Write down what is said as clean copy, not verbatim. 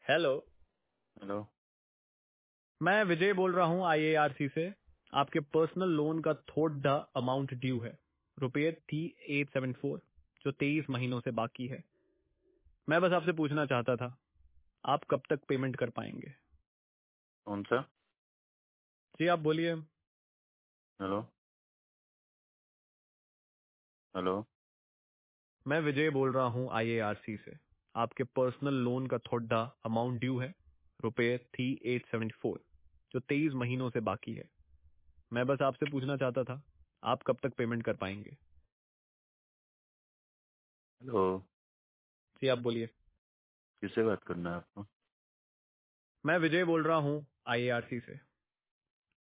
Hello. Hello. मैं विजय बोल रहा हूँ आईएआरसी से। आपके पर्सनल लोन का थोड़ा अमाउंट ड्यू है, ₹3874, जो 23 महीनों से बाकी है। मैं बस आपसे पूछना चाहता था, आप कब तक पेमेंट कर पाएंगे? कौन सा? जी आप बोलिए। हेलो। हेलो। मैं विजय बोल रहा हूँ आईएआरसी से। आपके पर्सनल लोन का थोड़ा अमाउंट ड्यू है, ₹3874, जो 23 महीनों से बाकी है। मैं बस आपसे पूछना चाहता था, आप कब तक पेमेंट कर पाएंगे? हेलो। जी आप बोलिए। किससे बात करना है आपको? मैं विजय बोल रहा हूँ आईएआरसी से।